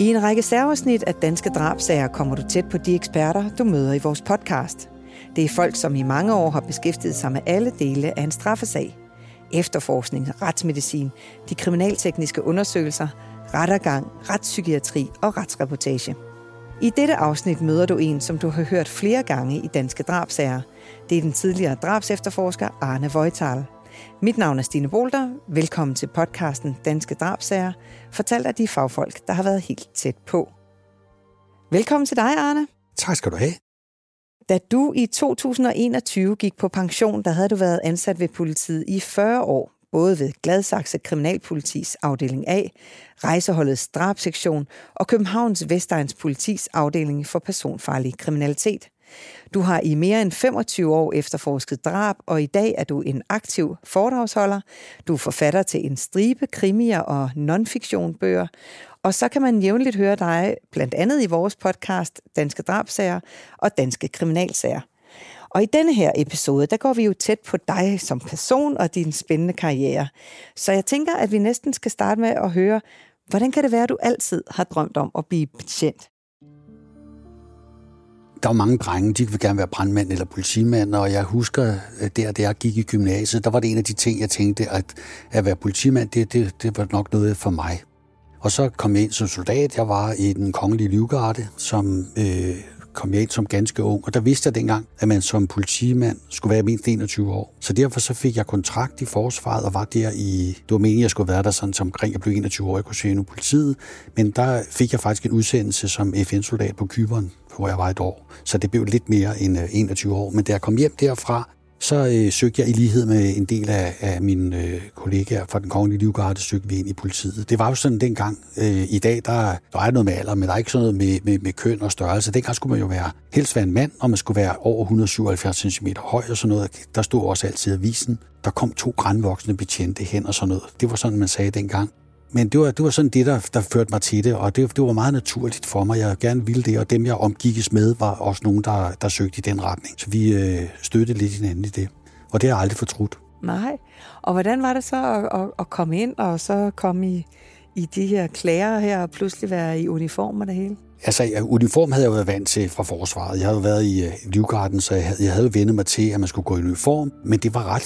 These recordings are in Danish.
I en række særafsnit af Danske Drabsager kommer du tæt på de eksperter, du møder i vores podcast. Det er folk, som i mange år har beskæftiget sig med alle dele af en straffesag. Efterforskning, retsmedicin, de kriminaltekniske undersøgelser, rettergang, retspsykiatri og retsreportage. I dette afsnit møder du en, som du har hørt flere gange i Danske Drabsager. Det er den tidligere drabsefterforsker Arne Voital. Mit navn er Stine Bolter. Velkommen til podcasten Danske Drabsager, fortalt af de fagfolk, der har været helt tæt på. Velkommen til dig, Arne. Tak skal du have. Da du i 2021 gik på pension, der havde du været ansat ved politiet i 40 år, både ved Gladsaxe Kriminalpolitis afdeling A, Rejseholdets drabssektion og Københavns Vestegns Politis afdeling for personfarlig kriminalitet. Du har i mere end 25 år efterforsket drab, og i dag er du en aktiv foredragsholder. Du er forfatter til en stribe krimier og non-fiktion-bøger, og så kan man jævnligt høre dig, blandt andet i vores podcast Danske Drabsager og Danske Kriminalsager. Og i denne her episode, der går vi jo tæt på dig som person og din spændende karriere. Så jeg tænker, at vi næsten skal starte med at høre, hvordan kan det være, at du altid har drømt om at blive betjent? Der var mange drenge, de ville gerne være brandmand eller politimand, og jeg husker, da jeg gik i gymnasiet, der var det en af de ting, jeg tænkte, at være politimand, det var nok noget for mig. Og så kom jeg ind som soldat. Jeg var i den kongelige livgarde, som kom jeg ind som ganske ung. Og der vidste jeg dengang, at man som politimand skulle være mindst 21 år. Så derfor så fik jeg kontrakt i forsvaret og var der det var meningen, jeg skulle være der sådan som omkring jeg blev 21 år, jeg kunne søge ind i politiet. Men der fik jeg faktisk en udsendelse som FN-soldat på Cypern, hvor jeg var et år. Så det blev lidt mere end 21 år. Men da jeg kom hjem derfra, så søgte jeg i lighed med en del af mine kollegaer fra den kongelige livgarde, søgte vi ind i politiet. Det var jo sådan dengang. I dag, der er noget med alder, men der er ikke sådan noget med køn og størrelse. Dengang skulle man jo helst være en mand, og man skulle være over 177 cm høj og sådan noget. Der stod også altid i avisen. Der kom 2 grandvoksne betjente hen og sådan noget. Det var sådan, man sagde dengang. Men det var sådan det, der førte mig til det, og det var meget naturligt for mig. Jeg gerne ville det, og dem, jeg omgikkes med, var også nogen, der søgte i den retning. Så vi støttede lidt hinanden i det, og det har jeg aldrig fortrudt. Nej, og hvordan var det så at komme ind, og så komme i de her klæder her, og pludselig være i uniform og det hele? Altså, uniform havde jeg jo været vant til fra forsvaret. Jeg havde jo været i livgarden, så jeg havde jo vendt mig til, at man skulle gå i uniform. Men det var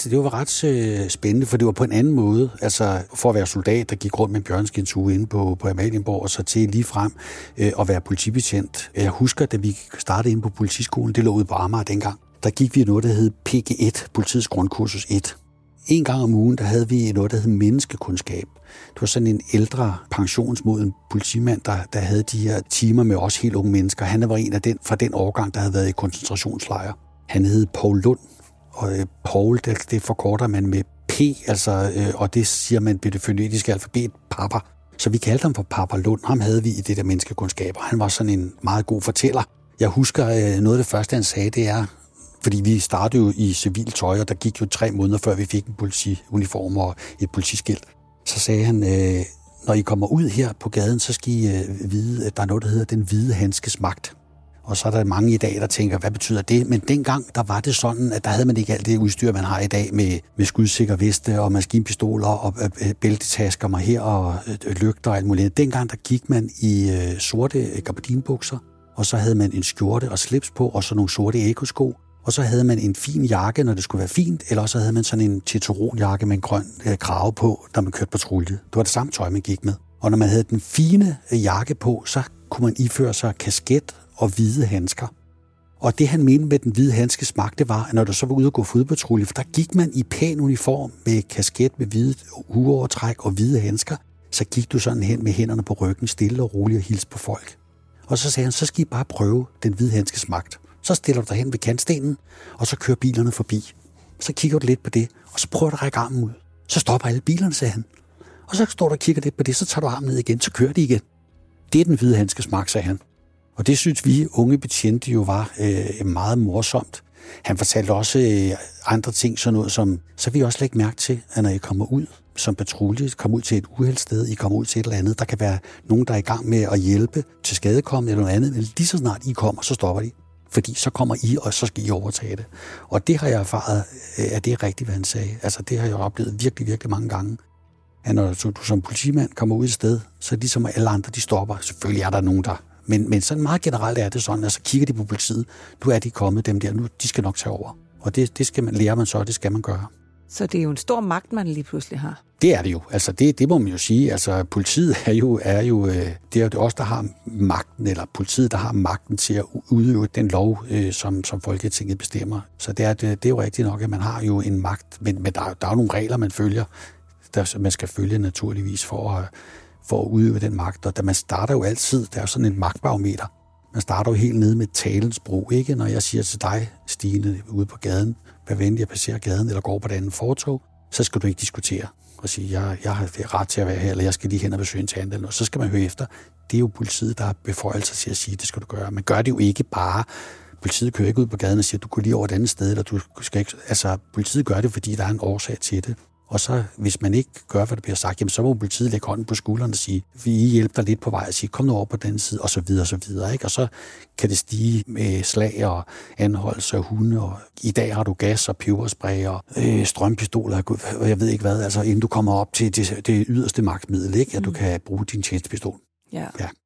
ret spændende, for det var på en anden måde. Altså, for at være soldat, der gik rundt med en bjørnskindshue inde på Amalienborg, og så til lige frem at være politibetjent. Jeg husker, da vi startede inde på politiskolen, det lå ude på Amager dengang, der gik vi noget, der hed PG1, Politiets Grundkursus 1. En gang om ugen, der havde vi noget, der hed menneskekundskab. Det var sådan en ældre pensionsmoden politimand, der havde de her timer med os helt unge mennesker. Han var en af fra den årgang, der havde været i koncentrationslejre. Han hed Poul Lund, og Poul, det forkorter man med P, altså, og det siger man ved det fonetiske alfabet, Papa. Så vi kaldte ham for Papa Lund. Ham havde vi i det der menneskekundskab, og han var sådan en meget god fortæller. Jeg husker, noget af det første, han sagde, det er, fordi vi startede jo i civil tøj, og der gik jo 3 måneder, før vi fik en politiuniform og et politiskilt. Så sagde han, når I kommer ud her på gaden, så skal I vide, at der er noget, der hedder den hvide handskes magt. Og så er der mange i dag, der tænker, hvad betyder det? Men dengang, der var det sådan, at der havde man ikke alt det udstyr, man har i dag med skudsikre veste og maskinpistoler og bæltetasker mig her og lygter og alt muligt. Dengang, der gik man i sorte gabardinbukser, og så havde man en skjorte og slips på, og så nogle sorte ekosko. Og så havde man en fin jakke, når det skulle være fint, eller så havde man sådan en testosteronjakke med en grøn krave på, når man kørte patrulje. Det var det samme tøj, man gik med. Og når man havde den fine jakke på, så kunne man iføre sig kasket og hvide handsker. Og det, han mente med den hvide handskes magt, det var, at når du så var ude og gå fodpatrulje, for der gik man i pæn uniform med kasket med hvide hueovertræk og hvide handsker, så gik du sådan hen med hænderne på ryggen, stille og roligt og hilse på folk. Og så sagde han, så skal I bare prøve den hvide handskes magt. Så stiller du dig hen ved kantstenen, og så kører bilerne forbi. Så kigger du lidt på det, og så prøver du at række armen ud. Så stopper alle bilerne, sagde han. Og så står du og kigger lidt på det, så tager du armen ned igen, så kører de igen. Det er den hvide handskes magt, sagde han. Og det synes vi unge betjente jo var meget morsomt. Han fortalte også andre ting, sådan noget som, så vil I også lægge mærke til, at når I kommer ud som patrulje, kommer ud til et uheldssted, I kommer ud til et eller andet, der kan være nogen, der er i gang med at hjælpe til skadekommende eller noget andet, men lige så snart I kommer, så stopper de. Fordi så kommer I, og så skal I overtage det. Og det har jeg erfaret, at det er rigtigt, hvad han sagde. Altså det har jeg oplevet virkelig, virkelig mange gange. at når du som politimand kommer ud et sted, så ligesom alle andre, de stopper. Selvfølgelig er der nogen, der... Men sådan meget generelt er det sådan, at så kigger de på politiet. Nu er de kommet, dem der. Nu, de skal nok tage over. Og det skal man lære man så, og det skal man gøre. Så det er jo en stor magt, man lige pludselig har. Det er det jo. Altså det må man jo sige. Altså politiet er jo det er jo os, der har magten, eller politiet, der har magten til at udøve den lov, som Folketinget bestemmer. Så det er jo rigtigt nok, at man har jo en magt, men der er jo nogle regler, man følger, man skal følge naturligvis for at udøve den magt. Og man starter jo altid, der er sådan en magtbarometer. Man starter jo helt nede med talens brug, ikke? Når jeg siger til dig, Stine, ude på gaden, vær venlig at passere gaden, eller går på et andet fortog, så skal du ikke diskutere og sige, jeg har ret til at være her, eller jeg skal lige hen og besøge en tand eller noget. Så skal man høre efter. Det er jo politiet, der har beføjelser til at sige, det skal du gøre. Man gør det jo ikke bare. Politiet kører ikke ud på gaden og siger, du går lige over et andet sted, eller du skal ikke... Altså, politiet gør det, fordi der er en årsag til det. Og så, hvis man ikke gør, hvad der bliver sagt, jamen, så må politiet lægge hånden på skulderen og sige, vi hjælper dig lidt på vej og sige, kom nu over på den side, og så videre, og så videre. Ikke? Og så kan det stige med slag og anholdelse af hunde, og i dag har du gas og peberspray og strømpistoler, og jeg ved ikke hvad, altså inden du kommer op til det yderste magtmiddel, ikke? At du kan bruge din tjenestepistol. Ja.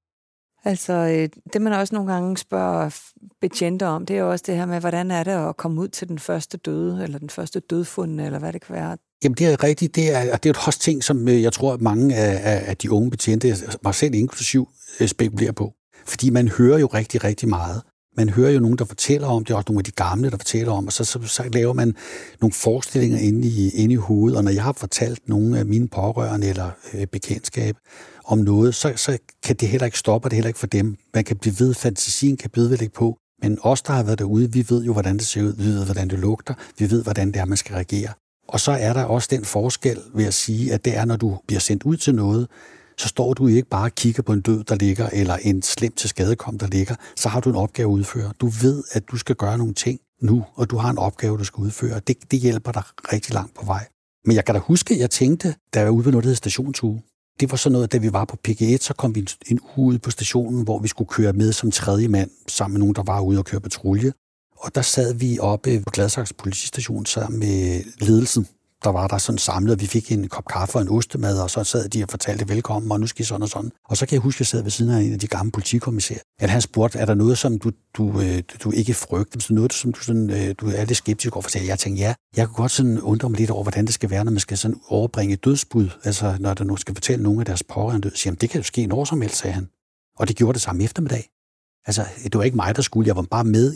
Altså, det man også nogle gange spørger betjente om, det er jo også det her med, hvordan er det at komme ud til den første døde, eller den første dødfundne, eller hvad det kan være. Jamen, det er rigtigt. Det er jo også ting, som jeg tror, at mange af de unge betjente, mig selv inklusiv, spekulerer på. Fordi man hører jo rigtig, rigtig meget. Man hører jo nogen, der fortæller om det, også nogle af de gamle, der fortæller om, og så laver man nogle forestillinger inde i hovedet. Og når jeg har fortalt nogle af mine pårørende eller bekendtskab om noget, så kan det heller ikke stoppe, og det heller ikke for dem. Man kan blive ved, fantasien kan blive ved lidt på. Men os, der har været derude, vi ved jo, hvordan det ser ud, vi ved, hvordan det lugter, vi ved, hvordan det er, man skal reagere. Og så er der også den forskel ved at sige, at det er, når du bliver sendt ud til noget, så står du ikke bare og kigger på en død, der ligger, eller en slem til skadekom, der ligger. Så har du en opgave at udføre. Du ved, at du skal gøre nogle ting nu, og du har en opgave, du skal udføre. Det hjælper dig rigtig langt på vej. Men jeg kan da huske, at jeg tænkte, da jeg var ude ved noget, der hed stationsuge. Det var sådan noget, da vi var på PG1, så kom vi en uge ud på stationen, hvor vi skulle køre med som tredje mand, sammen med nogen, der var ude og køre patrulje. Og der sad vi oppe på Gladsaxe politistation sammen med ledelsen. Der var der sådan samlet, og vi fik en kop kaffe og en ostemad, og så sad de og fortalte velkommen, og nu skal I sådan og sådan. Og så kan jeg huske, at jeg sad ved siden af en af de gamle politikommissærer, at han spurgte, er der noget, som du ikke frygter, så noget, som du er lidt skeptisk overfor? Jeg tænkte, ja, jeg kunne godt sådan undre mig lidt over, hvordan det skal være, når man skal sådan overbringe dødsbud, altså når der nu skal fortælle nogen af deres pårørende død. Jamen, det kan jo ske når som helst, sagde han. Og det gjorde det samme eftermiddag. Altså, det var ikke mig, der skulle. Jeg var bare med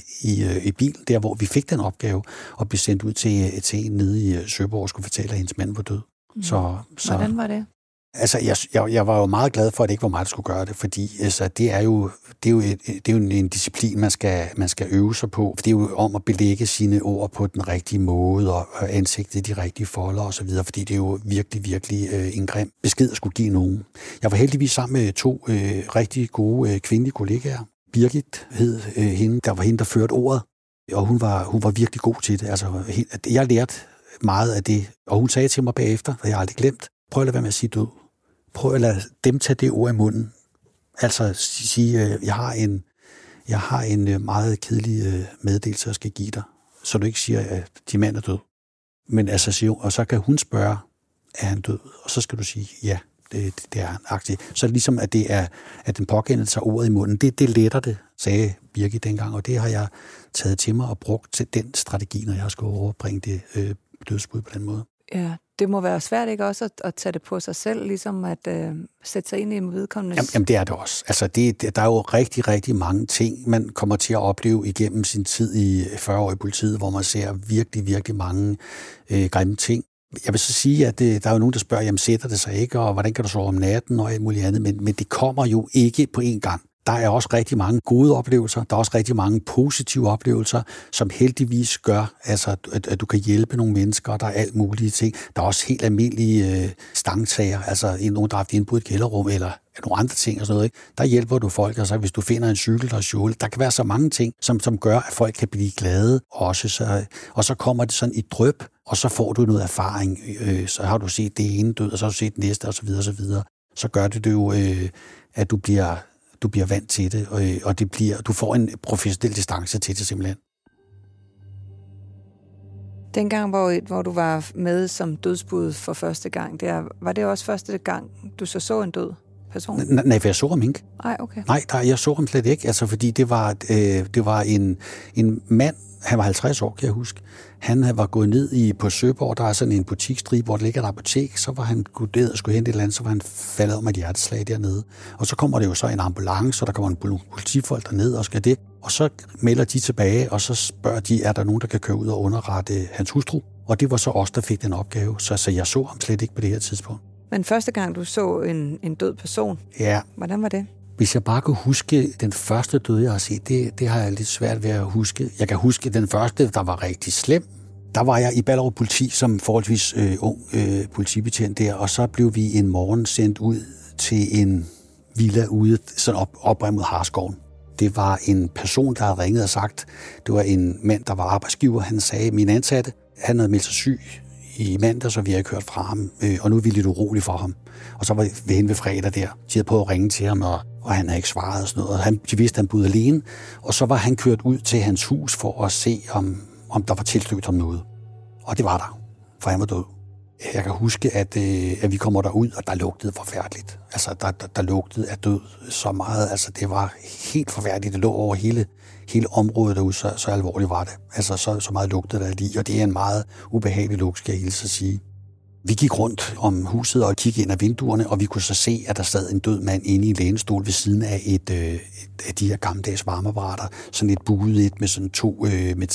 i bilen, der hvor vi fik den opgave, og blev sendt ud til en nede i Søborg og skulle fortælle, at hendes mand var død. Så hvordan var det? Altså, jeg var jo meget glad for, at det ikke var mig, der skulle gøre det, fordi altså, det er jo en disciplin, man skal øve sig på. Det er jo om at belægge sine ord på den rigtige måde, og ansigtet de rigtige folder og så videre, fordi det er jo virkelig, virkelig en grim besked at skulle give nogen. Jeg var heldigvis sammen med to rigtig gode kvindelige kollegaer. Birgit hed hende, der var hende, der førte ordet, og hun var virkelig god til det. Altså, jeg lærte meget af det, og hun sagde til mig bagefter, og jeg har aldrig glemt, prøv at lade være med at sige død. Prøv at lade dem tage det ord i munden. Altså sige, jeg har en meget kedelig meddelelse, jeg skal give dig, så du ikke siger, at din mand er død. Men altså siger hun, og så kan hun spørge, er han død? Og så skal du sige, ja, det er han aktivt. Så ligesom, at det er, at den pågældende tager ordet i munden, det letter det, sagde Birgit dengang, og det har jeg taget til mig og brugt til den strategi, når jeg skulle overbringe det dødsbud på den måde. Ja, det må være svært, ikke også, at tage det på sig selv, ligesom at sætte sig ind i en vedkommende. Jamen, det er det også. Altså, der er jo rigtig, rigtig mange ting, man kommer til at opleve igennem sin tid i 40 år i politiet, hvor man ser virkelig, virkelig mange grimme ting. Jeg vil så sige, at der er jo nogen, der spørger, jamen sætter det sig ikke, og hvordan kan du sove om natten, og alt muligt andet, men det kommer jo ikke på én gang. Der er også rigtig mange gode oplevelser, der er også rigtig mange positive oplevelser, som heldigvis gør, altså, at du kan hjælpe nogle mennesker, og der er alt mulige ting. Der er også helt almindelige stangtager, altså nogen, der har haft indbrud i et kælderrum, eller nogle andre ting og sådan noget. Ikke? Der hjælper du folk, altså hvis du finder en cykel, der er stjålet. Der kan være så mange ting, som gør, at folk kan blive glade også. Og så kommer det sådan i dryp, og så får du noget erfaring. Så har du set det ene død, og så har du set det næste, og så videre, og så videre. Så gør det jo, at du bliver vant til det, og du får en professionel distance til det simpelthen. Dengang, hvor du var med som dødsbud for første gang, var det også første gang, du så en død person? Nej, for jeg så ham ikke. Nej, okay. Nej, jeg så ham slet ikke, altså fordi det var en mand, han var 50 år, kan jeg huske. Han var gået ned på Søborg, der er sådan en butiksstribe, hvor der ligger et apotek, så var han gået ned og skulle hente et eller andet, så var han faldet om et hjerteslag dernede. Og så kommer det jo så en ambulance, og der kommer en politifolk derned og skal det. Og så melder de tilbage, og så spørger de, er der nogen, der kan køre ud og underrette hans hustru? Og det var så os, der fik den opgave, så jeg så ham slet ikke på det her tidspunkt. Men første gang, du så en død person, ja. Hvordan var det? Hvis jeg bare kunne huske den første død, jeg har set, det har jeg lidt svært ved at huske. Jeg kan huske den første, der var rigtig slem. Der var jeg i Ballerup Politi som forholdsvis ung politibetjent der, og så blev vi en morgen sendt ud til en villa ude, sådan op mod Harskoven. Det var en person, der havde ringet og sagt, det var en mand, der var arbejdsgiver. Han sagde, min ansatte, han havde meldt sig syg i mandag, så vi har ikke hørt fra ham, og nu er vi lidt urolige for ham. Og så var vi henne ved fredag der. De havde prøvet at ringe til ham, og han havde ikke svaret og sådan noget. Og de vidste, at han boede alene. Og så var han kørt ud til hans hus for at se, om der var tilstødt ham noget. Og det var der, for han var død. Jeg kan huske, at vi kommer derud, og der lugtede forfærdeligt. Altså, der lugtede af død så meget. Altså, det var helt forfærdeligt. Det lå over hele området derude, så alvorligt var det. Altså, så meget lugtede der lige, og det er en meget ubehagelig lugt, skal jeg hilse at sige. Vi gik rundt om huset og kiggede ind ad vinduerne, og vi kunne så se, at der sad en død mand inde i en lænestol ved siden af et af de her gammeldags varmeapparater. Sådan et buet et med sådan 2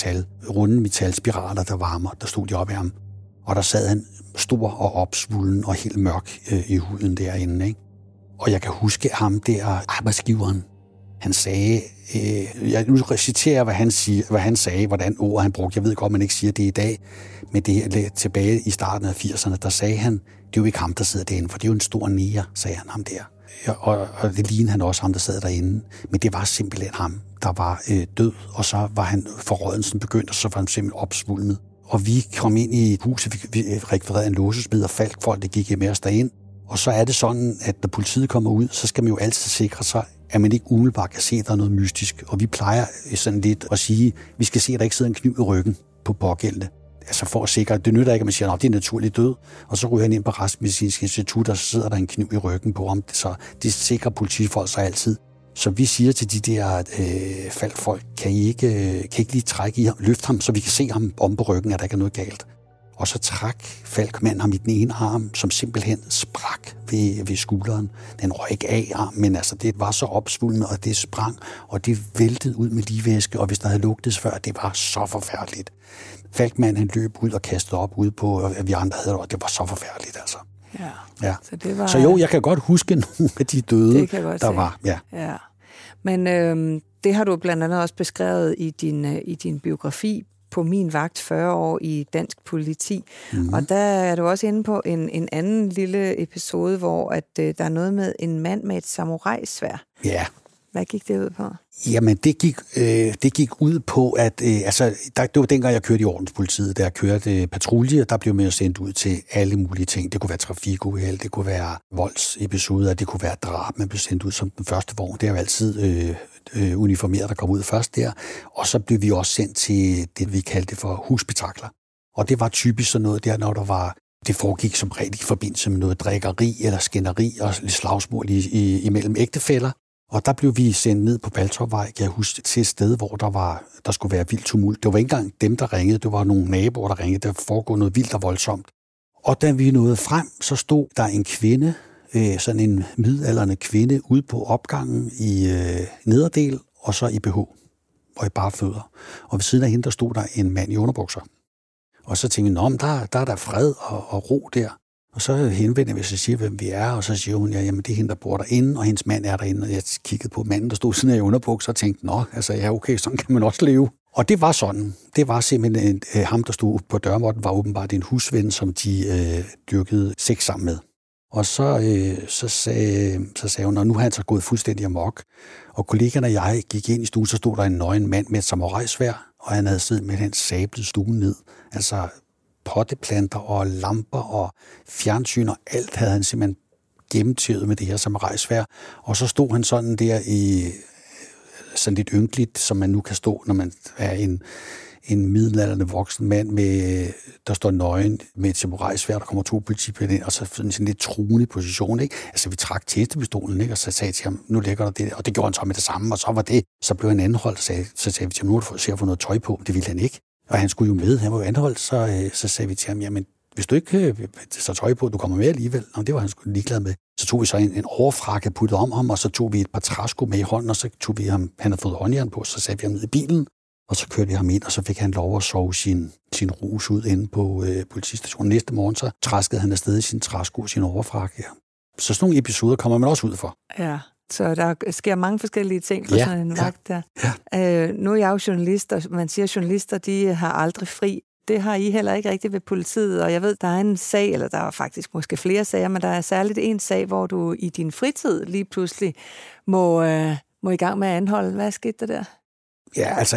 runde metalspiraler, der stod de op af ham. Og der sad han stor og opsvulden og helt mørk i huden derinde, ikke? Og jeg kan huske ham der, arbejdsgiveren. Han sagde, nu reciterer jeg, hvad han sagde, hvordan ord han brugte. Jeg ved godt, man ikke siger det i dag, men det her tilbage i starten af 80'erne, der sagde han, det er jo ikke ham, der sidder derinde, for det er jo en stor næger, sagde han ham der. Og det lignede han også ham, der sad derinde. Men det var simpelthen ham, der var død, og så var han forrådelsen begyndt, og så var han simpelthen opsvulmet. Og vi kom ind i huset, vi rekvirerede en låsesmed, og folk, der gik med os derind. Og så er det sådan, at når politiet kommer ud, så skal man jo altid sikre sig, at man ikke umiddelbart kan se, at der er noget mystisk. Og vi plejer sådan lidt at sige, vi skal se, at der ikke sidder en kniv i ryggen på pågældende. Altså for at sikre, det nytter ikke, at man siger, at det er naturligt død. Og så ryger han ind på Retsmedicinsk Institut, og så sidder der en kniv i ryggen på ham. Så det sikrer politifolk sig altid. Så vi siger til de der faldfolk, kan I ikke lige trække i ham, løfte ham, så vi kan se ham om på ryggen, at der ikke er noget galt. Og så trak Falkmand ham i den ene arm, som simpelthen sprak ved skulderen. Den røg ikke af armen, men altså, det var så opsvulmet, og det sprang, og det væltede ud med ligevæske, og hvis der havde lugtet før, det var så forfærdeligt. Falkmand, han løb ud og kastede op ude på, at vi andre havde det, og det var så forfærdeligt, altså. Ja. Så jo, jeg kan godt huske nogle af de døde, der var. Ja. Men det har du blandt andet også beskrevet i din biografi, På min vagt 40 år i dansk politi. Mm-hmm. Og der er du også inde på en anden lille episode, hvor at der er noget med en mand med et samurajsværd. Ja. Hvad gik det ud på? Jamen, det gik ud på, at det var dengang, jeg kørte i ordenspolitiet, der kørte patrulje, der blev man jo sendt ud til alle mulige ting. Det kunne være trafikuheld, det kunne være voldsepisoder, det kunne være drab, man blev sendt ud som den første vogn. Det er jo altid uniformeret, der kom ud først der. Og så blev vi også sendt til det, vi kaldte for husspektakler. Og det var typisk sådan noget der, når det foregik som regel i forbindelse med noget drikkeri eller skænderi og slagsmål imellem ægtefæller. Og der blev vi sendt ned på Baltorvvej, kan jeg huske, til et sted, hvor der skulle være vildt tumult. Det var ikke engang dem, der ringede, det var nogle naboer, der ringede. Der foregik noget vildt og voldsomt. Og da vi nåede frem, så stod der en kvinde, sådan en midaldrende kvinde, ude på opgangen i nederdel, og så i BH, og i bare fødder. Og ved siden af hende, der stod der en mand i underbukser. Og så tænkte jeg, der er der fred og ro der. Og så henvender vi sig og siger, hvem vi er, og så siger hun, jamen det er hende, der bor derinde, og hendes mand er derinde, og jeg kiggede på manden, der stod siden af i underbukser, og tænkte, okay, sådan kan man også leve. Og det var sådan. Det var simpelthen ham, der stod på dørmåtten, var åbenbart en husven, som de dyrkede sex sammen med. Og så sagde hun, og nu har han så gået fuldstændig amok. Og kollegerne og jeg gik ind i stuen, så stod der en nøgen mand med et samurajsværd, og han havde siddet med den sablet stuen ned. Altså potteplanter og lamper og fjernsyn og alt havde han simpelthen gennemtøvet med det her samurajsværd. Og så stod han sådan der i sådan lidt ynkeligt, som man nu kan stå, når man er en middelaldrende voksen mand, der står nøgen med et samurajsværd, der kommer 2 politibiler ind, og så sådan en lidt truende position, ikke? Altså, vi trak tjenestepistolen, ikke? Og så sagde jeg til ham, nu ligger der det, og det gjorde han så med det samme, og så var det. Så blev han anholdt, så sagde vi til ham, nu har du set at få noget tøj på. Det ville han ikke. Og han skulle jo med, han var jo anholdt, så sagde vi til ham, jamen, hvis du ikke så tøj på, du kommer med alligevel. Og det var han sgu ligeglad med. Så tog vi så en overfrakke puttet om ham, og så tog vi et par træsko med i hånden, og så tog vi ham, han havde fået håndjern på, så satte vi ham ned i bilen, og så kørte vi ham ind, og så fik han lov at sove sin rus ud inde på politistationen. Næste morgen, så træskede han afsted i sin træsko, sin overfrakke. Ja. Så sådan nogle episoder kommer man også ud for. Ja, så der sker mange forskellige ting på sådan en vagt der. Ja. Nu er jeg jo journalist, og man siger, at journalister, de har aldrig fri. Det har I heller ikke rigtigt ved politiet, og jeg ved, der er en sag, eller der er faktisk måske flere sager, men der er særligt en sag, hvor du i din fritid lige pludselig må i gang med at anholde. Hvad skete der der? Ja, altså,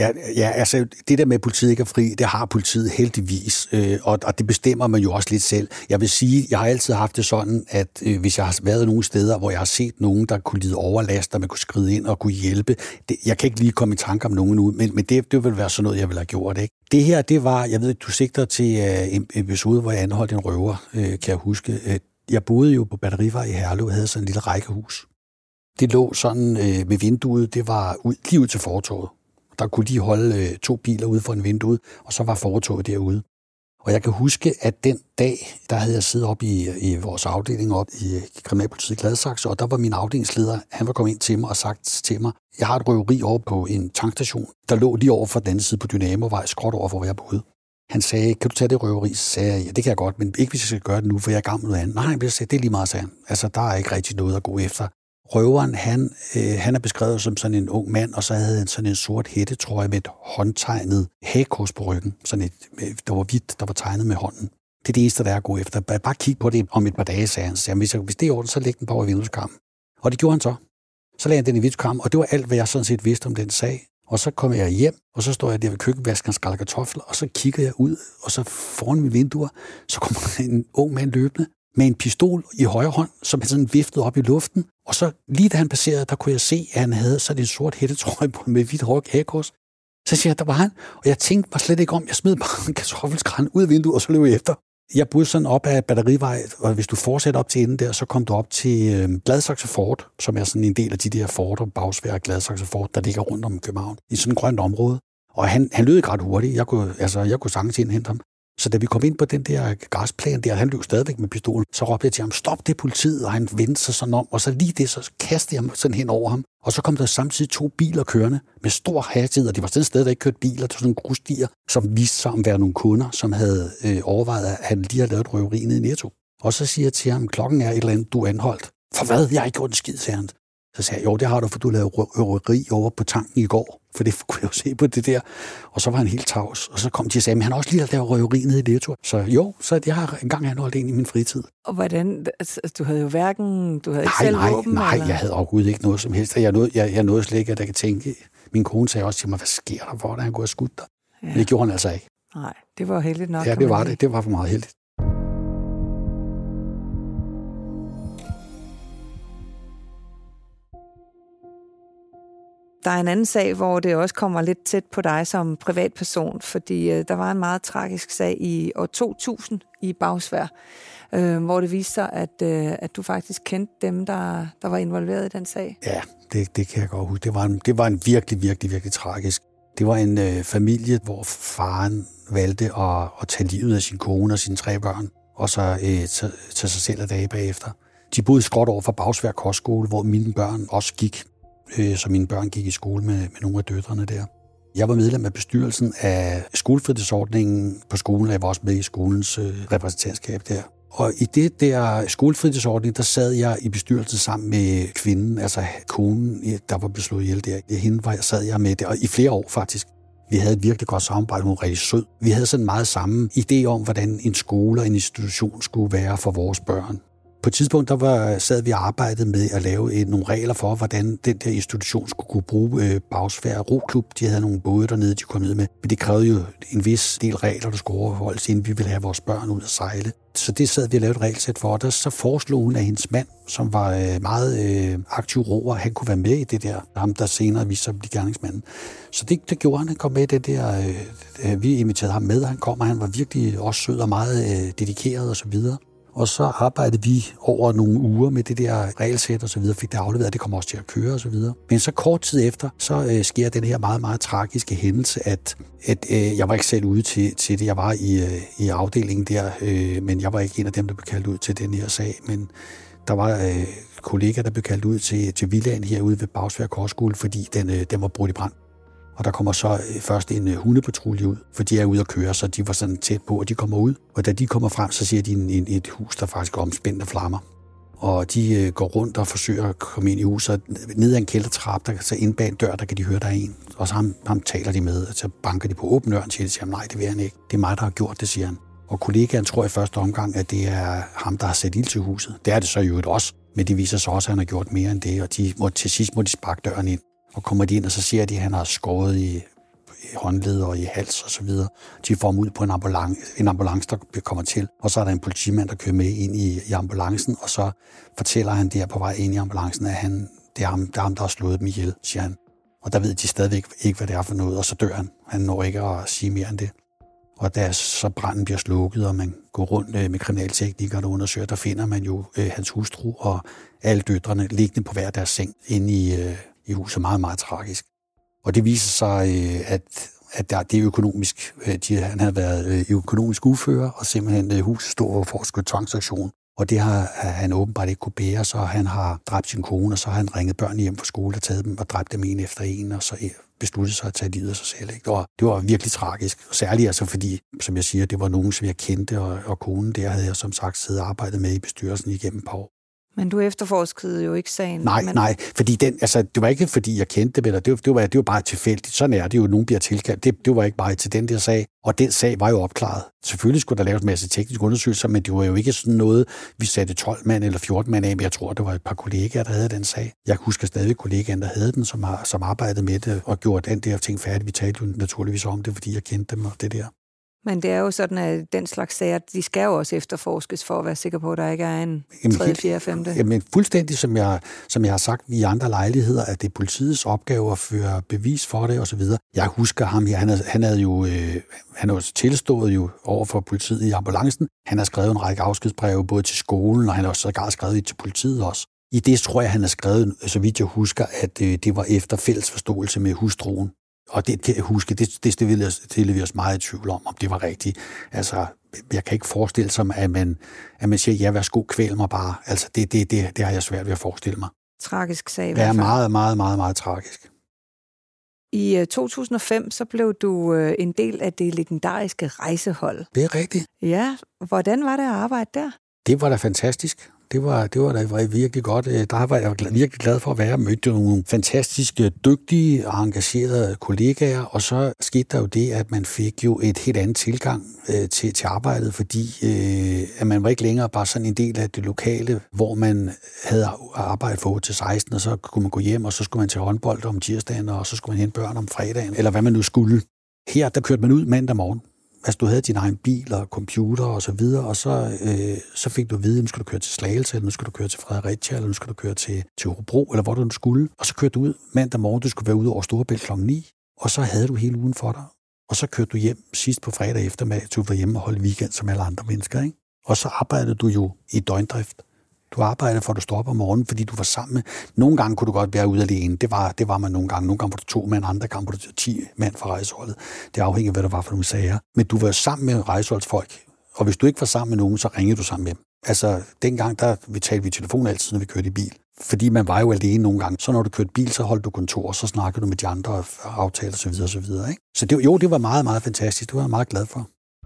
altså, det der med, at politiet ikke er fri, det har politiet heldigvis, og det bestemmer man jo også lidt selv. Jeg vil sige, jeg har altid haft det sådan, at hvis jeg har været nogle steder, hvor jeg har set nogen, der kunne lide overlast, og man kunne skride ind og kunne hjælpe, jeg kan ikke lige komme i tanke om nogen nu, men det vil være sådan noget, jeg ville have gjort, ikke? Det her, det var, jeg ved, du sigter til en episode, hvor jeg anholdt en røver, kan jeg huske. Jeg boede jo på Batterivej i Herlev og havde sådan en lille rækkehus. Det lå sådan med vinduet, det var lige ud til fortovet. Der kunne de holde 2 biler ude for en vindue, og så var fortovet derude. Og jeg kan huske, at den dag, der havde jeg siddet op i vores afdeling op i Kriminalpolitiet i Gladsaxe, og der var min afdelingsleder, han var kommet ind til mig og sagt til mig, jeg har et røveri over på en tankstation, der lå lige over for den anden side på Dynamovej, skråt over for, hvor jeg boede. Han sagde, kan du tage det røveri? Så sagde jeg, ja, det kan jeg godt, men ikke hvis jeg skal gøre det nu, for jeg er i gang med noget andet. Nej, det er lige meget, sagde han. Altså, der er ikke rigtig noget at gå efter. Røveren, han er beskrevet som sådan en ung mand, og så havde han sådan en sort hættetrøje med et håndtegnet hagekors på ryggen. Sådan der var hvidt, der var tegnet med hånden. Det er det eneste, der er at gå efter. Bare kig på det om et par dage, sagde han. Så hvis det er i orden, så læg den på over i vindueskarmen. Og det gjorde han så. Så lagde han den i vindueskarmen, og det var alt, hvad jeg sådan set vidste om den sag. Og så kom jeg hjem, og så står jeg der ved køkkenvasken og skræller kartofler, og så kigger jeg ud, og så foran mine vinduer, så kommer en ung mand løbende med en pistol i højre hånd, som han sådan viftede op i luften. Og så lige da han passerede, der kunne jeg se, at han havde sådan en sort hættetrøje på med hvidt hagekors. Så siger jeg, der var han, og jeg tænkte mig slet ikke om, jeg smed bare en kartoffelskræn ud af vinduet, og så løb jeg efter. Jeg boede sådan op ad Batterivej, og hvis du fortsætter op til enden der, så kom du op til Gladsaxe Fort, som er sådan en del af de der forter, Bagsværd og Gladsaxe Fort, der ligger rundt om København, i sådan et grønt område. Og han løb ikke ret hurtigt. Jeg kunne sagtens indhente ham. Så da vi kom ind på den der græsplan der, han løb stadigvæk med pistolen, så råbte jeg til ham, stop det politiet, og han vendte sig sådan om, og så lige det, så kastede jeg ham sådan hen over ham. Og så kom der samtidig 2 biler kørende med stor hastighed, og det var sådan et sted, der ikke kørte biler, der var sådan nogle grusstier, som viste sig at være nogle kunder, som havde overvejet, at han lige havde lavet røveri nede i Netto. Og så siger jeg til ham, klokken er et eller andet, du er anholdt. For hvad? Jeg har ikke gjort en skid, sagde han. Så sagde jeg, jo, det har du, for du lavede røveri over på tanken i går. For det kunne jeg jo se på det der. Og så var han helt tavs. Og så kom de og sagde, men han har også lige lavet røveri nede i Netto. Så jo, så jeg har engang anholdt en i min fritid. Og hvordan? Altså, du havde jo hverken... Du havde ikke selv våben? Nej, eller? Jeg havde overhovedet ikke noget som helst. Jeg nåede slet ikke, at jeg kan tænke... Min kone sagde også til mig, hvad sker der for, da han kunne have skudt dig? Ja. Men det gjorde han altså ikke. Nej, det var heldigt nok. Ja, det var det. Det var for meget heldigt. Der er en anden sag, hvor det også kommer lidt tæt på dig som privatperson, fordi der var en meget tragisk sag i år 2000 i Bagsværd, hvor det viste sig, at du faktisk kendte dem, der var involveret i den sag. Ja, det kan jeg godt huske. Det var en virkelig, virkelig, virkelig tragisk. Det var en familie, hvor faren valgte at tage livet af sin kone og sine 3 børn, og så tage sig selv af dage bagefter. De boede skråt over for Bagsværd Kostskole, hvor mine børn også gik. Så mine børn gik i skole med nogle af døtrene der. Jeg var medlem af bestyrelsen af skolefritidsordningen på skolen, og jeg var også med i skolens repræsentantskab der. Og i det der skolefritidsordning, der sad jeg i bestyrelsen sammen med kvinden, altså konen, der var blevet slået ihjel der. Hende sad jeg med der, og i flere år faktisk. Vi havde et virkelig godt samarbejde, hun var rigtig sød. Vi havde sådan meget samme idé om, hvordan en skole og en institution skulle være for vores børn. På et tidspunkt, sad vi og arbejdede med at lave nogle regler for, hvordan den der institution skulle kunne bruge Bagsværd Roklub. De havde nogle både dernede, de kom ned med. Men det krævede jo en vis del regler, der skulle overholdes, inden vi ville have vores børn ud at sejle. Så det sad vi og lavede et regelsæt for. Og der så foreslog hun, at hendes mand, som var meget aktiv roer, han kunne være med i det der. Ham, der senere viste sig at blive gerningsmanden. Så det gjorde han. Han kom med i det der. Vi inviterede ham med, han kom, og han var virkelig også sød og meget dedikeret og så videre. Og så arbejdede vi over nogle uger med det der regelsæt og så videre, fik det afleveret, det kommer også til at køre og så videre. Men så kort tid efter, så sker den her meget, meget tragiske hændelse, at jeg var ikke selv ude til det. Jeg var i afdelingen der, men jeg var ikke en af dem, der blev kaldt ud til den her sag. Men der var kollegaer, der blev kaldt ud til villaen herude ved Bagsværd Kostskole, fordi den var brudt i brand. Og der kommer så først en hundepatrulje ud, for de er ude at køre, så de var sådan tæt på, og de kommer ud. Og da de kommer frem, så ser de et hus, der faktisk er omspændt af flammer. Og de går rundt og forsøger at komme ind i huset. Ned ad en kældertrappe, så inde bag en dør, der kan de høre, der er en. Og så ham taler de med, og så banker de på åben døren, siger de, siger, nej, det vil han ikke. Det er mig, der har gjort det, siger han. Og kollegaen tror i første omgang, at det er ham, der har sat ild til huset. Det er det så i øvrigt også, men det viser sig også, at han har gjort mere end det, og til sidst må de sparke døren ind. Og kommer de ind, og så ser de, at han har skåret i håndled og i hals og så videre. De får ham ud på en ambulance, der kommer til. Og så er der en politimand, der kører med ind i ambulancen, og så fortæller han der på vej ind i ambulancen, at det er ham, der har slået dem ihjel, siger han. Og der ved de stadigvæk ikke, hvad det er for noget, og så dør han. Han når ikke at sige mere end det. Og da så branden bliver slukket, og man går rundt med kriminalteknikere, der undersøger, der finder man jo hans hustru og alle døtrene liggende på hver deres seng inde i huset. Meget, meget tragisk. Og det viser sig, at det er økonomisk. Han havde været økonomisk ufører, og simpelthen huset stod for at skulle tvangsaktion. Og det har han åbenbart ikke kunne bære, så han har dræbt sin kone, og så har han ringet børn hjem fra skole og taget dem og dræbt dem en efter en, og så besluttede sig at tage livet af sig selv. Ikke? Og det var virkelig tragisk. Særligt altså fordi, som jeg siger, det var nogen, som jeg kendte, og konen der havde jeg som sagt siddet og arbejdet med i bestyrelsen igennem et par år. Men du efterforskede jo ikke sagen. Nej, fordi det var ikke fordi jeg kendte det, det var bare tilfældigt. Sådan er det jo, nogen bliver tilkaldt. Det var ikke bare til den der sag, og den sag var jo opklaret. Selvfølgelig skulle der laves en masse tekniske undersøgelser, men det var jo ikke sådan noget, vi satte 12 mand eller 14 mand af, men jeg tror, det var et par kollegaer, der havde den sag. Jeg husker stadig kollegaen, der havde den, som arbejdede med det og gjorde den der ting færdig. Vi talte jo naturligvis om det, fordi jeg kendte dem og det der. Men det er jo sådan, at den slags sager, de skal jo også efterforskes for at være sikker på, at der ikke er en 3., 4., 5. Jamen fuldstændig, som jeg har sagt i andre lejligheder, at det er politiets opgave at føre bevis for det osv. Jeg husker ham her, han havde tilstået jo over for politiet i ambulancen. Han har skrevet en række afskedsbreve både til skolen, og han har også skrevet et til politiet også. I det tror jeg, han har skrevet, så vidt jeg husker, at det var efter fælles forståelse med hustruen. Og det kan jeg huske, det stillede vi os meget i tvivl om det var rigtigt. Altså, jeg kan ikke forestille sig, at man siger, ja, værsgo, kvæl mig bare. Altså, det har jeg svært ved at forestille mig. Tragisk sag. Det er meget, meget, meget, meget tragisk. I 2005, så blev du en del af det legendariske rejsehold. Det er rigtigt. Ja, hvordan var det at arbejde der? Det var da fantastisk. Det var da virkelig godt. Der var jeg virkelig glad for at være. Jeg mødte nogle fantastiske, dygtige og engagerede kollegaer, og så skete der jo det, at man fik jo et helt andet tilgang til arbejdet, fordi at man var ikke længere bare sådan en del af det lokale, hvor man havde arbejdet fra 8 til 16, og så kunne man gå hjem, og så skulle man til håndbold om tirsdagen, og så skulle man hente børn om fredagen, eller hvad man nu skulle. Her, der kørte man ud mandag morgen. Altså, du havde din egen bil og computer og så videre, og så fik du at vide, nu skal du køre til Slagelse, eller nu skal du køre til Fredericia, eller nu skal du køre til Hobro, eller hvor du nu skulle. Og så kørte du ud mandag morgen, du skulle være ude over Storebælt kl. 9, og så havde du hele ugen for dig. Og så kørte du hjem sidst på fredag eftermiddag, til du var hjemme og holdt weekend som alle andre mennesker, ikke? Og så arbejdede du jo i døgndrift. Du arbejdede for, at du står op om morgenen, fordi du var sammen med... Nogle gange kunne du godt være ude alene. Det var man nogle gange. Nogle gange var du 2 mand, andre gange var du 10 mand fra rejseholdet. Det afhænger af, hvad der var for nogle sager. Men du var sammen med rejseholdsfolk. Og hvis du ikke var sammen med nogen, så ringede du sammen med dem. Altså, dengang, der talte vi i telefon altid, når vi kørte i bil. Fordi man var jo alene nogle gange. Så når du kørte bil, så holdt du kontor, og så snakkede du med de andre og aftalte osv. Ikke? Så det var meget, meget fantastisk. Det var jeg meget glad for.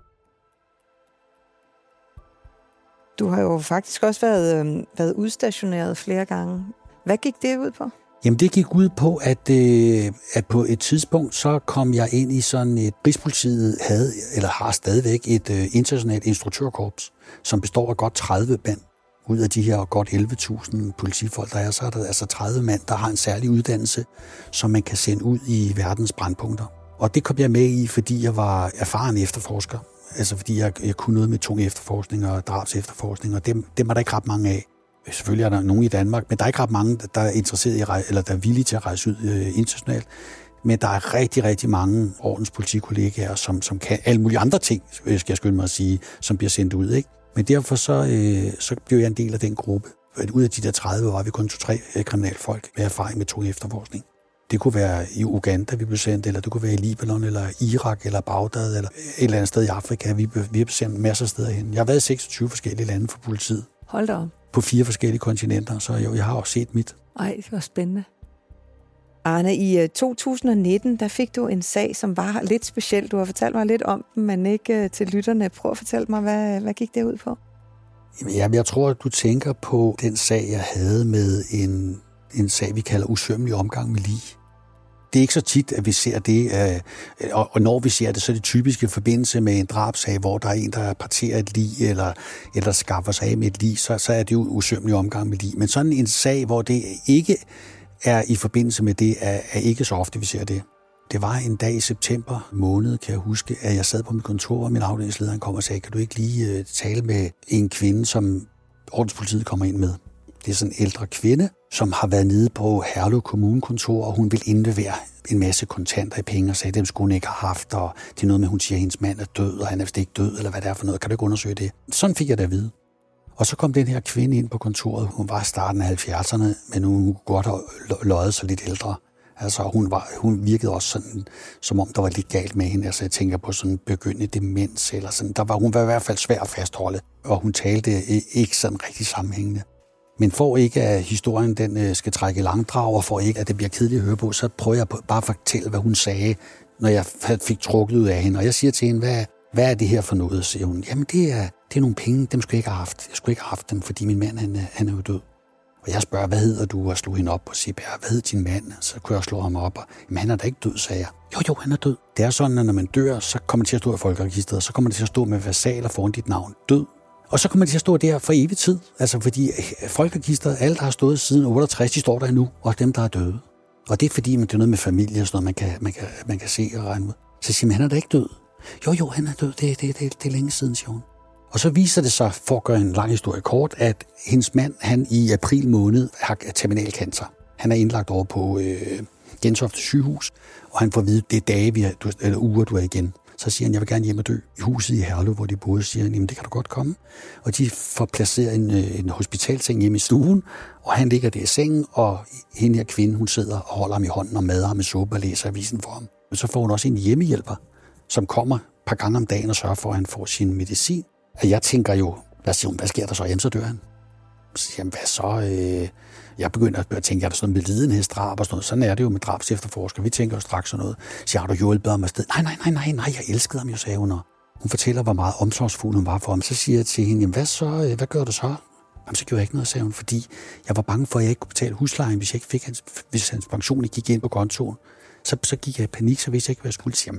Du har jo faktisk også været udstationeret flere gange. Hvad gik det ud på? Jamen, det gik ud på, at på et tidspunkt, så kom jeg ind i sådan et... Rigspolitiet har stadigvæk et internationalt instruktørkorps, som består af godt 30 mand. Ud af de her godt 11.000 politifolk, der er, så er der altså 30 mand, der har en særlig uddannelse, som man kan sende ud i verdens brandpunkter. Og det kom jeg med i, fordi jeg var erfaren efterforsker. Altså fordi jeg kunne noget med tung efterforskning og drabs efterforskning, og dem er der ikke ret mange af. Selvfølgelig er der nogen i Danmark, men der er ikke ret mange, der er interesseret i eller der er villige til at rejse ud internationalt. Men der er rigtig, rigtig mange ordenspolitikollegaer, som kan alle mulige andre ting, skal jeg skynde mig at sige, som bliver sendt ud, ikke? Men derfor så blev jeg en del af den gruppe. Ud af de der 30 var vi kun 2-3 kriminalfolk med erfaring med tung efterforskning. Det kunne være i Uganda, vi blev sendt, eller det kunne være i Libanon, eller Irak, eller Bagdad, eller et eller andet sted i Afrika. Vi blev sendt masser af steder hen. Jeg har været i 26 forskellige lande for politiet. Hold da op. På 4 forskellige kontinenter, så jeg har også set mit. Ej, det var spændende. Arne, i 2019, der fik du en sag, som var lidt speciel. Du har fortalt mig lidt om den, men ikke til lytterne. Prøv at fortælle mig, hvad gik det ud på? Jamen, jeg tror, at du tænker på den sag, jeg havde med en sag, vi kalder usømmelig omgang med lig. Det er ikke så tit, at vi ser det, og når vi ser det, så er det typisk i forbindelse med en drabsag, hvor der er en, der parterer et lig, eller skaffer sig af med et lig, så er det jo usømmelig omgang med lig. Men sådan en sag, hvor det ikke er i forbindelse med det, er ikke så ofte, vi ser det. Det var en dag i september måned, kan jeg huske, at jeg sad på mit kontor, og min afdelingsleder kom og sagde, kan du ikke lige tale med en kvinde, som ordenspolitiet kommer ind med? Det er sådan en ældre kvinde, som har været nede på Herlev Kommunekontor, og hun vil indlevere en masse kontanter i penge, og sagde, at dem skulle hun ikke have haft, og det er noget med, hun siger, at hendes mand er død, og han er vist ikke død, eller hvad det er for noget. Kan du ikke undersøge det? Sådan fik jeg det at vide. Og så kom den her kvinde ind på kontoret. Hun var i starten af 70'erne, men hun kunne godt have løjet sig lidt ældre. Altså, hun virkede også sådan, som om der var lidt galt med hende. Altså, jeg tænker på sådan begyndende demens, eller sådan. Hun var i hvert fald svær at fastholde, og hun talte ikke sådan rigtig sammenhængende. Men for ikke, at historien den skal trække langdrag, og for ikke, at det bliver kedeligt at høre på, så prøver jeg bare at fortælle, hvad hun sagde, når jeg fik trukket ud af hende. Og jeg siger til hende, hvad er det her for noget, siger hun. Jamen, det er nogle penge, dem skulle jeg ikke have haft. Jeg skulle ikke have haft dem, fordi min mand, han er jo død. Og jeg spørger, hvad hedder du? Og slog hende op på CPR. Hvad hedder din mand? Så kunne jeg slå ham op. Og, jamen, han er da ikke død, sagde jeg. Jo, han er død. Det er sådan, at når man dør, så kommer det til at stå i folkeregisteret. Så kommer det til at stå med versaler foran dit navn. Død. Og så kommer det til at stå der for evig tid. Altså, fordi folkeregisteret, alle, der har stået siden 68, de står der nu. Og dem, der er døde. Og det er fordi, det er noget med familie og sådan noget, man kan se og regne ud. Så siger man, han er da ikke død. Jo, han er død. Det er længe siden, siger hun. Og så viser det sig, for at gøre en lang historie kort, at hendes mand, han i april måned har terminalcancer. Han er indlagt over på Gentofte sygehus, og han får at vide, det er dage, eller uger, du er igen. Så siger han, jeg vil gerne hjem og dø. I huset i Herlev, hvor de boede, siger han, jamen det kan du godt komme. Og de får placeret en hospitalseng hjemme i stuen, og han ligger der i sengen, og hende her kvinde, hun sidder og holder ham i hånden og mader ham med suppe og læser avisen for ham. Men så får hun også en hjemmehjælper, som kommer et par gange om dagen og sørger for, at han får sin medicin. Og jeg tænker jo, hvad sker der så? Jamen, så dør han. Så siger han, hvad så? Jeg begynder at tænke, er der sådan noget med lidenhedsdrab og sådan noget? Sådan er det jo med drabs efterforskere. Vi tænker jo straks sådan noget. Så har du hjulpet ham afsted? Nej, jeg elskede ham jo, sagde hun. Og hun fortæller, hvor meget omsorgsfuld hun var for ham. Så siger jeg til hende, jamen hvad så? Hvad gør du så? Jamen, så gjorde jeg ikke noget, sagde hun, fordi jeg var bange for, at jeg ikke kunne betale huslejen, hvis hans pension ikke gik ind på kontoen. Så gik jeg i panik, så vidste jeg ikke, hvad jeg skulle sige. Jamen,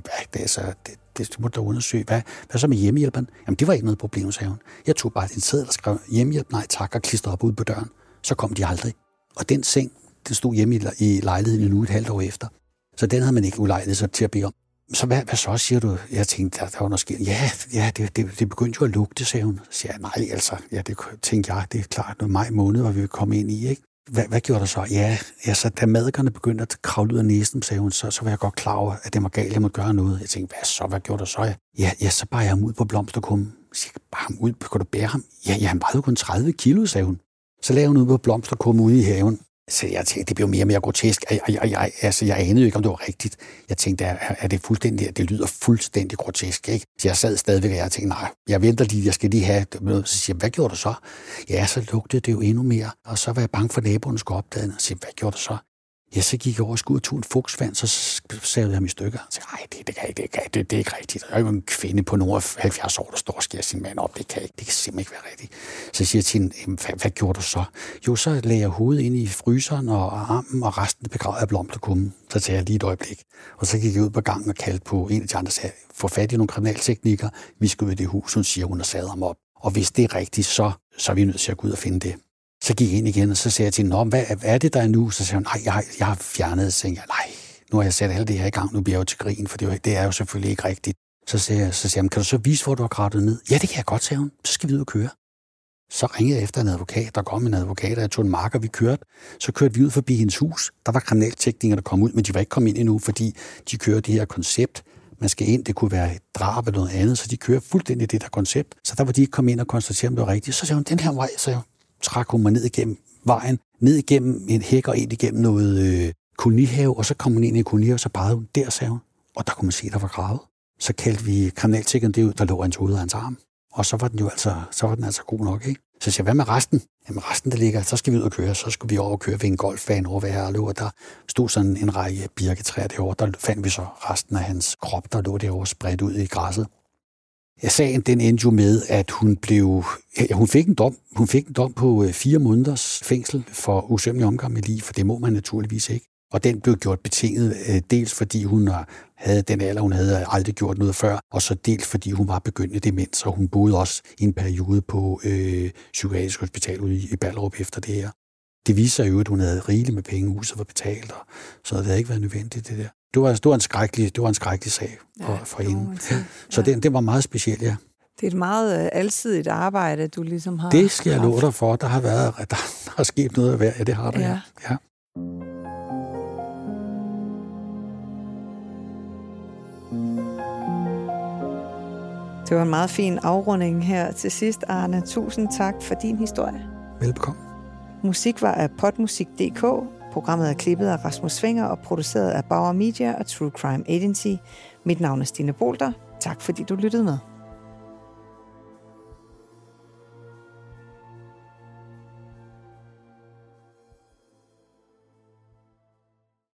det må du undersøge. Hvad så med hjemmehjælperen? Jamen, det var ikke noget problem, sagde hun. Jeg tog bare en seddel og skrev hjemmehjælp, nej tak, og klistrede op ude på døren. Så kom de aldrig. Og den seng, den stod hjemme i lejligheden nu et halvt år efter. Så den havde man ikke ulejligt sig til at bede om. Så hvad så, siger du? Jeg tænkte, der var noget skidt. Ja, det begyndte jo at lugte, sagde hun. Så siger jeg, nej, altså, ja, det tænkte jeg, det er klart, noget maj måned, hvor vi vil komme ind i, ikke? Hvad gjorde der så? Ja, så da madikerne begyndte at kravle ud af næsen, sagde hun, så var jeg godt klar over, at det var galt, jeg måtte gøre noget. Jeg tænkte, hvad gjorde der så? Ja, så bar jeg ham ud på blomsterkummen. Så siger jeg, bar ham ud, kan du bære ham? Ja, han vejede kun 30 kilo, sagde hun. Så lavede hun ud på blomsterkummen ude i haven. Så jeg tænkte, det blev mere og mere grotesk. Jeg anede jo ikke, om det var rigtigt. Jeg tænkte, er det fuldstændig, det lyder fuldstændig grotesk, ikke? Så jeg sad stadigvæk, og jeg tænkte, nej, jeg venter lige, jeg skal lige have noget. Så siger jeg, hvad gjorde du så? Ja, så lugtede det jo endnu mere. Og så var jeg bange for, at naboerne skulle opdage det. Og siger, hvad gjorde du så? Ja, så gik jeg over og skulle tog en fugtsvand, så savede jeg ham i stykker. Og sagde, nej, det er ikke rigtigt. Der er jo en kvinde på nogle 70 år, der står og skærer sin mand op. Det kan simpelthen ikke være rigtigt. Så siger jeg til hende, hvad gjorde du så? Jo, så lagde jeg hovedet ind i fryseren og armen, og resten begravede af blomsterkummen. Så tager jeg lige et øjeblik. Og så gik jeg ud på gangen og kaldte på en af de andre, sagde, få fat i nogle kriminalteknikker. Vi skal ud i det hus, hun siger, hun har sadet ham op. Og hvis det er rigtigt, så er vi nødt til at gå ud og finde det. Så gik jeg ind igen, og så sagde jeg til hende, hvad er det der er nu? Så sagde hun, nej, jeg har fjernet. Så tænkte jeg, nej, nu har jeg sat alt det her i gang, nu bliver jeg jo til grin, for det er jo selvfølgelig ikke rigtigt. Så sagde jeg, kan du så vise, hvor du har gravet ned? Ja, det kan jeg godt, sagde hun. Så skal vi ud og køre. Så ringede jeg efter en advokat, der kom en advokat, og jeg tog en marker, vi kørte. Så kørte vi ud forbi hendes hus. Der var kriminalteknikere, der kom ud, men de var ikke kommet ind endnu, fordi de kører det her koncept. Man skal ind, det kunne være et drab eller noget andet, så de kører fuldstændig det der koncept. Så der var de ikke kommet ind og konstatere, om det var rigtigt. Så sagde hun, den her vej, så trak hun mig ned igennem vejen, ned igennem en hæk og ind igennem noget kolonihave, og så kom hun ind i kolonihave, og så badede hun der, sagde hun. Og der kunne man se, der var gravet. Så kaldte vi kriminalteknikeren det ud, der lå hans hoved og hans arm. Og så var den altså god nok, ikke? Så siger jeg, hvad med resten? Jamen resten, der ligger, så skal vi ud og køre. Så skulle vi over og køre ved en golfbane over ved Herlev, og der stod sådan en række birketræer derovre. Der fandt vi så resten af hans krop, der lå derovre spredt ud i græsset. Sagen, den endte jo med, at hun fik en dom på 4 måneders fængsel for usømmelig omgang med lig, for det må man naturligvis ikke. Og den blev gjort betinget, dels fordi hun havde den alder, hun havde aldrig gjort noget før, og så dels fordi hun var begyndende demens, og hun boede også i en periode på psykiatrisk hospital ude i Ballerup efter det her. Det viser jo, at hun havde rigeligt med penge, huset var betalt, og så det havde ikke været nødvendigt, det der. Det var en skrækkelig sag for hende. Så den var meget speciel, ja. Det er et meget alsidigt arbejde, du ligesom har. Det skal jeg love dig for. Der har sket noget af hver. Ja, det har der, ja. Det var en meget fin afrunding her til sidst, Arne. Tusind tak for din historie. Velbekomme. Musik var af Podmusik.dk. Programmet er klippet af Rasmus Svinger og produceret af Bauer Media og True Crime Agency. Mit navn er Stine Bolter. Tak fordi du lyttede med.